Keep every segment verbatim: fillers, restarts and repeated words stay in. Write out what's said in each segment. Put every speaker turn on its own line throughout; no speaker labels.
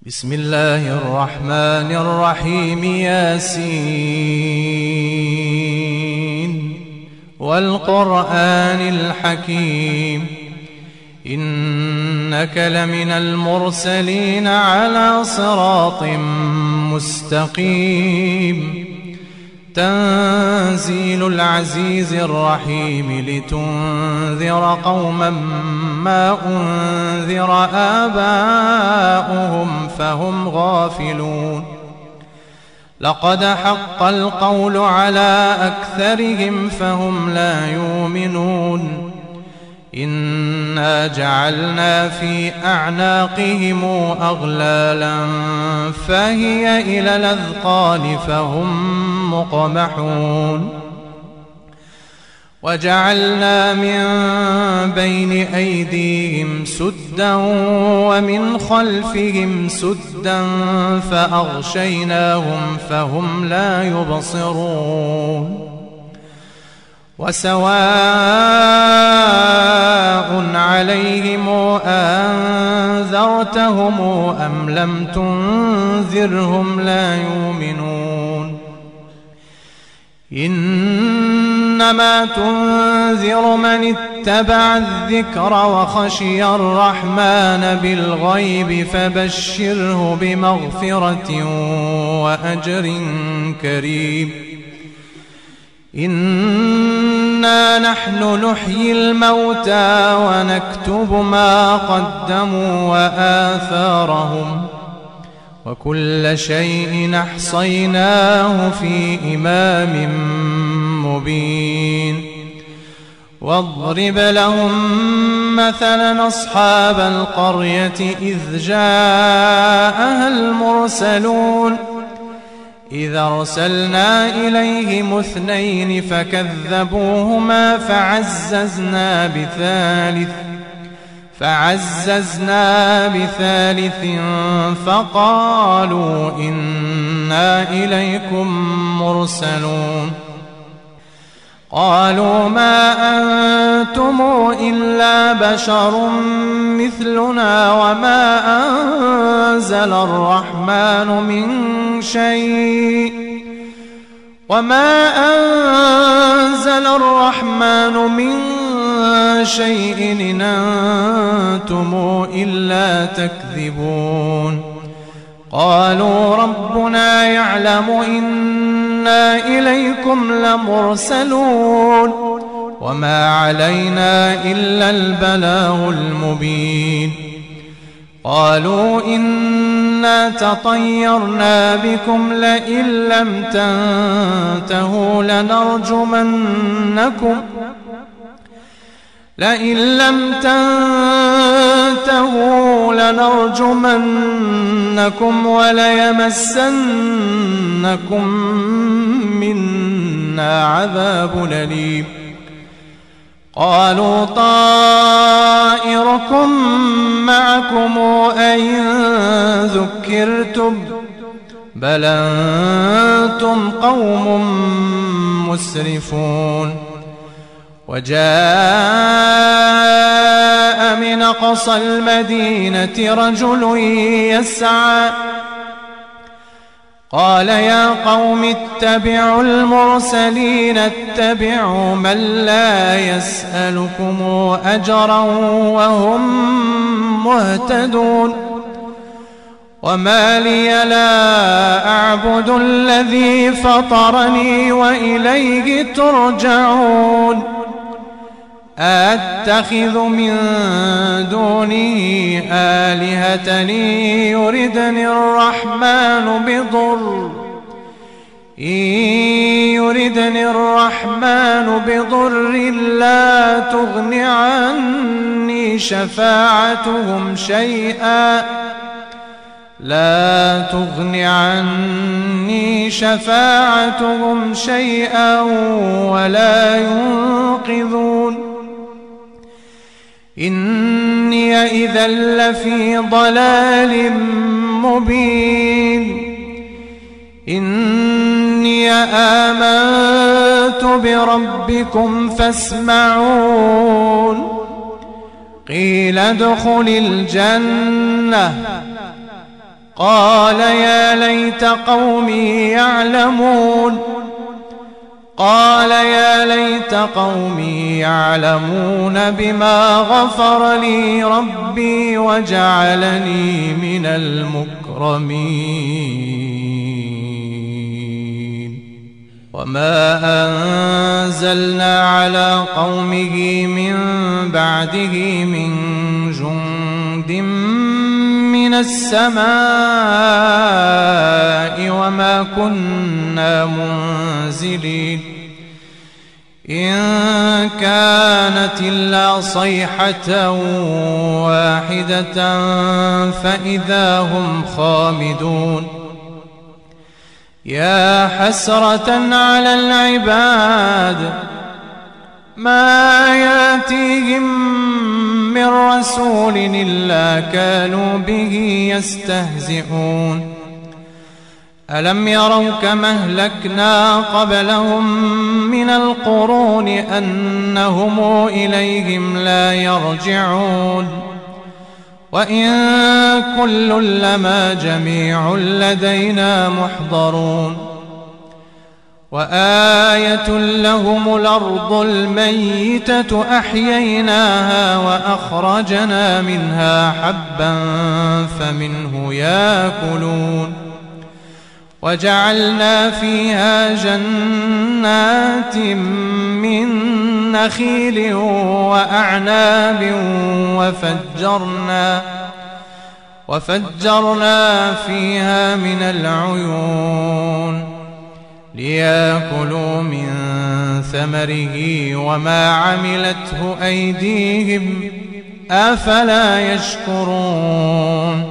بسم الله الرحمن الرحيم. ياسين والقرآن الحكيم إنك لمن المرسلين على صراط مستقيم. تنزيل العزيز الرحيم لتنذر قوما ما أنذر آباؤهم فهم غافلون. لقد حق القول على أكثرهم فهم لا يؤمنون. إنا جعلنا في أعناقهم أغلالا فهي إلى الأذقان فهم مقمحون. وجعلنا من بين أيديهم سدا ومن خلفهم سدا فأغشيناهم فهم لا يبصرون. وسواء عليهم أنذرتهم أم لم تنذرهم لا يؤمنون. إنما تنذر من اتبع الذكر وخشي الرحمن بالغيب فبشره بمغفرة وأجر كريم. إنا نحن نحيي الموتى ونكتب ما قدموا وآثارهم وكل شيء أحصيناه في إمام مبين. واضرب لهم مثلا أصحاب القرية إذ جاءها المرسلون إذ أرسلنا إليهم اثنين فكذبوهما فعززنا بثالث فعززنا بثالث فقالوا إنا إليكم مرسلون. قالوا ما أنتم إلا بشر مثلنا وما أنزل الرحمن من شيء وما أنزل الرحمن من شيء إن أنتم إلا تكذبون. قالوا ربنا يعلم إنا إليكم لمرسلون وما علينا إلا البلاغ المبين. قالوا إنا تطيرنا بكم لئن لم تنتهوا لنرجمنكم لئن لم تنتهوا لنرجمنكم وليمسنكم منا عذاب أليم. قالوا طائركم معكم أئن ذكرتم بل أنتم قوم مسرفون. وجاء من أقصى المدينة رجل يسعى قال يا قوم اتبعوا المرسلين اتبعوا من لا يسألكم أجرا وهم مهتدون. وما لي لا أعبد الذي فطرني وإليه ترجعون. أتخذ من دونه آلهة يردني الرحمن بضر إن يردني الرحمن بضر لا تغن عني شفاعتهم شيئا لا تغن عني شفاعتهم شيئا ولا ينقذون. إني إذا لفي ضلال مبين. إني آمنت بربكم فاسمعون. قيل ادخل الجنة قال يا ليت قومي يعلمون قال يا ليت قومي يعلمون بما غفر لي ربي وجعلني من المكرمين وما أنزلنا على قومه من بعده من جند من السماء وما كنا منزلين إن كانت إلا صيحة واحدة فإذا هم خامدون يا حسرة على العباد ما ياتيهم من رسول إلا كانوا به يستهزئون ألم يروا كما أهلكنا قبلهم من القرون أنهم إليهم لا يرجعون وإن كل لما جميع لدينا محضرون وآية لهم الأرض الميتة أحييناها وأخرجنا منها حبا فمنه يأكلون وجعلنا فيها جنات من نخيل وأعناب وفجرنا وفجرنا فيها من العيون ليأكلوا من ثمره وما عملته أيديهم أفلا يشكرون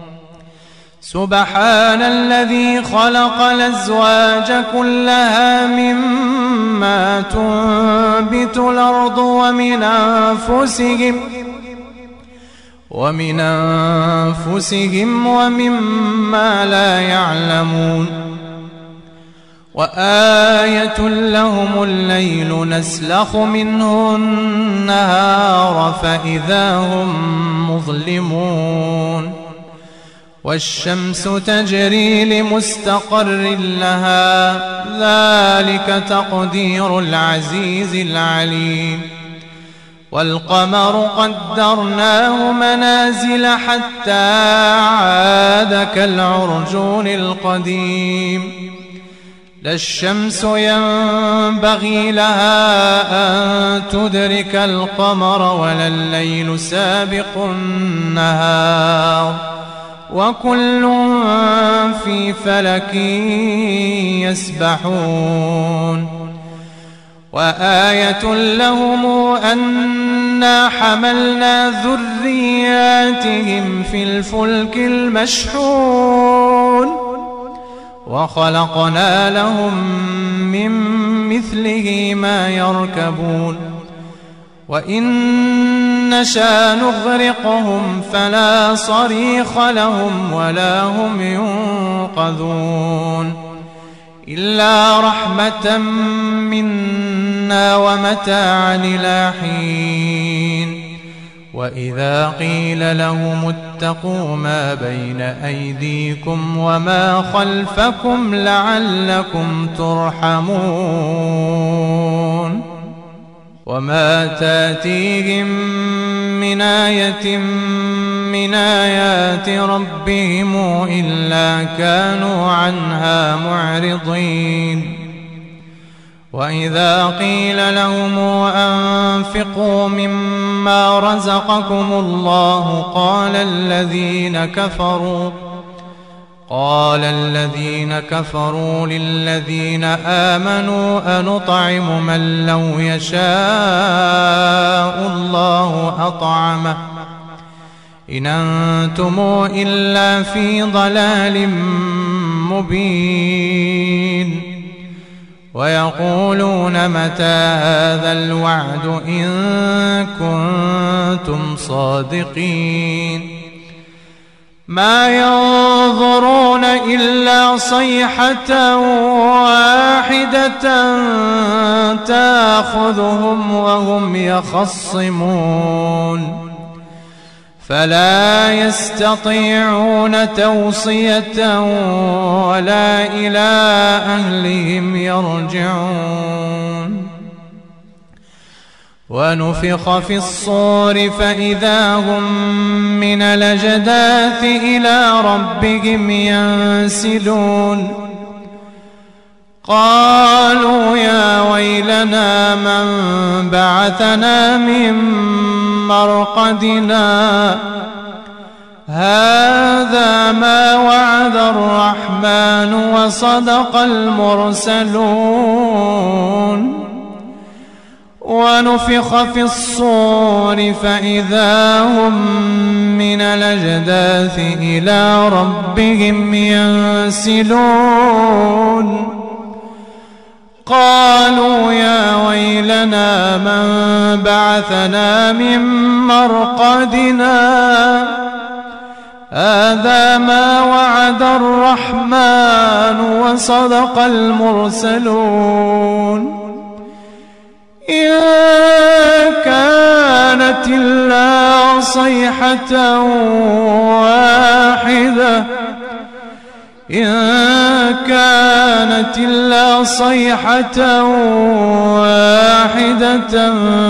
سبحان الذي خلق الأزواج كلها مما تنبت الأرض ومن أنفسهم ومن أنفسهم ومما لا يعلمون وآية لهم الليل نسلخ منه النهار فإذا هم مظلمون والشمس تجري لمستقر لها ذلك تقدير العزيز العليم والقمر قدرناه منازل حتى عاد كالعرجون القديم لا الشمس ينبغي لها أن تدرك القمر ولا الليل سابق النهار وكل في فلك يسبحون وآية لهم أنا حملنا ذرياتهم في الفلك المشحون وخلقنا لهم من مثله ما يركبون وإن نشأ نغرقهم فلا صريخ لهم ولا هم ينقذون إلا رحمة منا ومتاعا إلى حين وإذا قيل لهم اتقوا ما بين أيديكم وما خلفكم لعلكم ترحمون وما تاتيهم من آية من آيات ربهم إلا كانوا عنها معرضين وإذا قيل لهم أنفقوا مما رزقكم الله قال الذين كفروا قال الذين كفروا للذين آمنوا أنطعم من لو يشاء الله أطعمه إن أنتم إلا في ضلال مبين ويقولون متى هذا الوعد إن كنتم صادقين ما ينظرون إلا صيحة واحدة تأخذهم وهم يخصمون فلا يستطيعون توصية ولا إلى أهلهم يرجعون. ونفخ في الصور فإذا هم من الأجداث إلى ربهم ينسلون. قالوا يا ويلنا من بعثنا من مرقدنا هذا ما وعد الرحمن وصدق المرسلون. ونفخ في الصور فإذا هم من الأجداث إلى ربهم ينسلون. قالوا يا ويلنا من بعثنا من مرقدنا هذا ما وعد الرحمن وصدق المرسلون. إن كانت إلا صيحة واحدة إن كانت إلا صيحة واحدة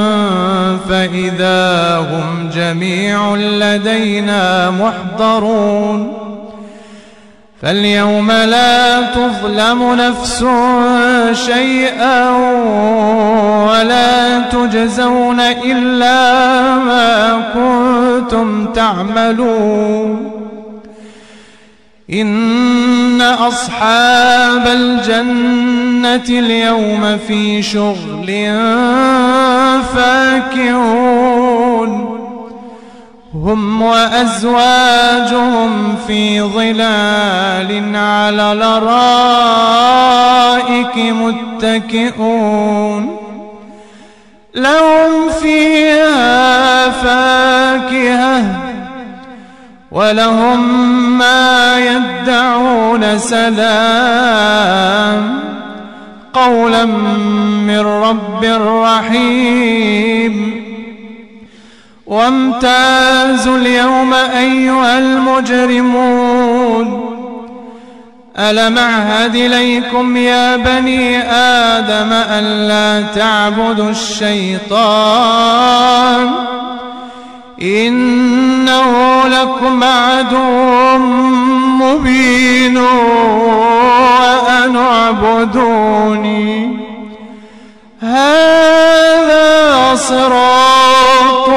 فإذا هم جميع لدينا محضرون. فاليوم لا تظلم نفس شيئا ولا تجزون إلا ما كنتم تعملون. إن أصحاب الجنة اليوم في شغل فاكهون هم وأزواجهم في ظلال على الأرائك متكئون لهم فيها فاكهة ولهم ما يدعون سلام قولا من رب رحيم. وامتازوا اليوم أيها المجرمون ألم أعهد إليكم يا بني آدم ألا تعبدوا الشيطان إنه لكم عدو مبين وأن اعبدوني هذا صراط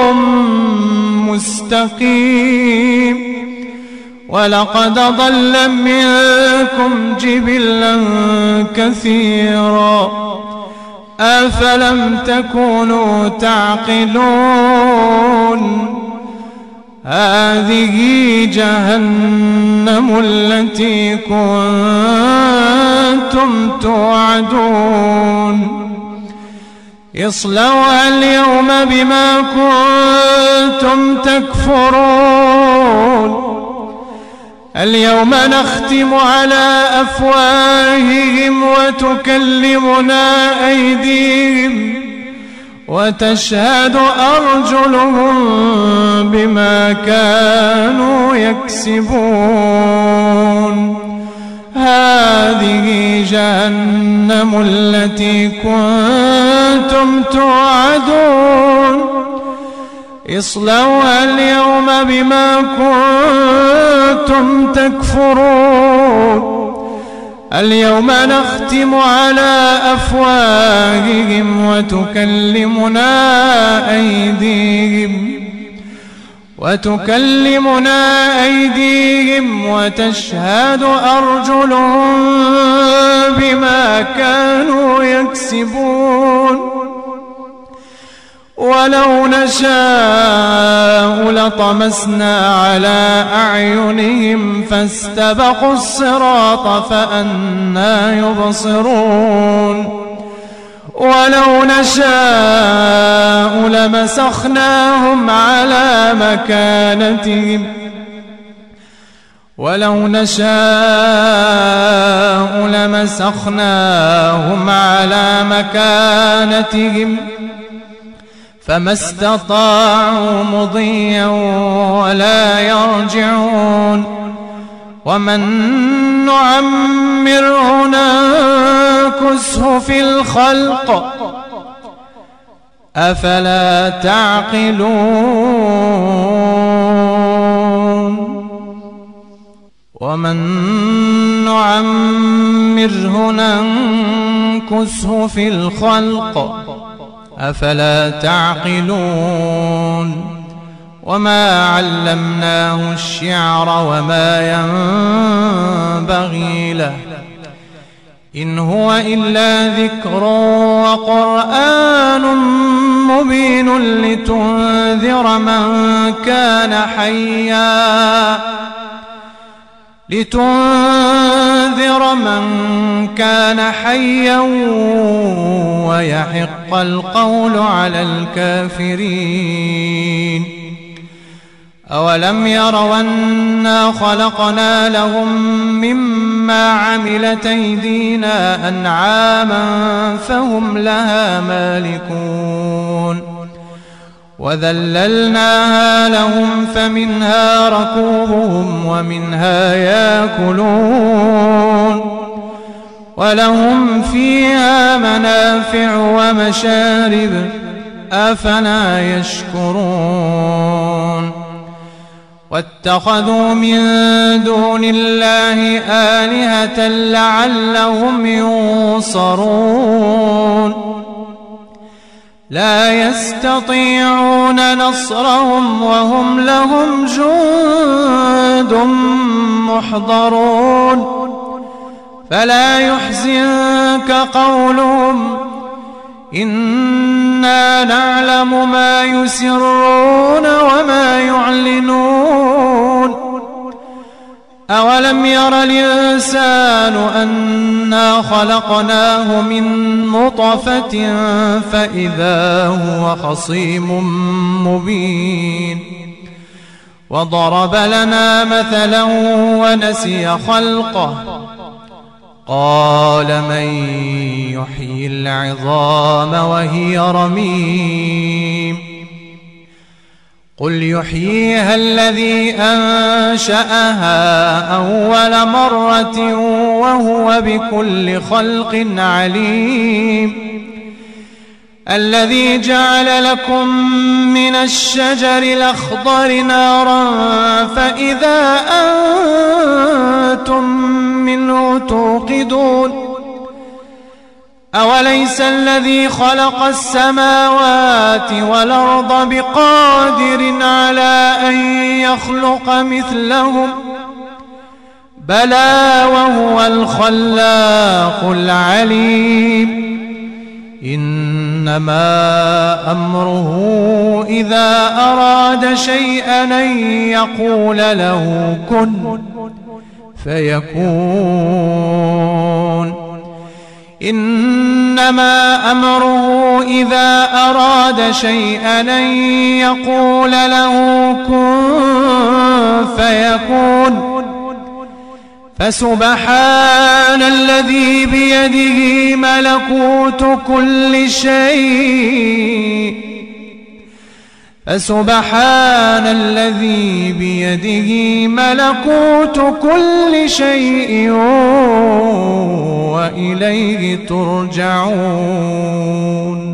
مستقيم. ولقد ضل منكم جبلا كثيرا أفلم تكونوا تعقلون. هذه جهنم التي كنتم توعدون اصلوها اليوم بما كنتم تكفرون. اليوم نختم على أفواههم وتكلمنا أيديهم وتشهد أرجلهم بما كانوا يكسبون. هذه جهنم التي كنتم توعدون اصلوها اليوم بما كنتم تكفرون. اليوم نختم على أفواههم وتكلمنا أيديهم وتكلمنا أيديهم وتشهد أرجلهم بما كانوا يكسبون. ولو نشاء لطمسنا على أعينهم فاستبقوا الصراط فأنى يبصرون. ولو نشاء لمسخناهم على مكانتهم ولو نشاء لمسخناهم على مكانتهم فما استطاعوا مضيا ولا يرجعون ومن نعمره ننكسه في الخلق أفلا تعقلون ومن نعمره ننكسه في الخلق أفلا تعقلون وما علمناه الشعر وما ينبغي له إن هو إلا ذكر وقرآن مبين لتنذر من كان حيا لتنذر من كان حيا ويحق القول على الكافرين أولم يروا أنا خلقنا لهم مما عملت أيدينا أنعاما فهم لها مالكون وذللناها لهم فمنها ركوبهم ومنها يأكلون ولهم فيها منافع ومشارب أفلا يشكرون واتخذوا من دون الله آلهة لعلهم ينصرون لا يستطيعون نصرهم وهم لهم جند محضرون فلا يحزنك قولهم إنا نعلم ما يسرون وما يعلنون أولم ير الإنسان أنا خلقناه من نطفة فإذا هو خصيم مبين وضرب لنا مثلا ونسي خلقه قال من يحيي العظام وهي رميم قل يحييها الذي أنشأها أول مرة وهو بكل خلق عليم الذي جعل لكم من الشجر الأخضر نارا فإذا أنتم منه توقدون أوليس الذي خلق السماوات والأرض بقادر على أن يخلق مثلهم بلى وهو الخلاق العليم إنما أمره إذا أراد شيئا أن يقول له كن فيكون إنما أمره إذا أراد شيئا أن يقول له كن فيكون فسبحان الذي بيده ملكوت كل شيء فسبحان الذي بيده ملكوت كل شيء وإليه ترجعون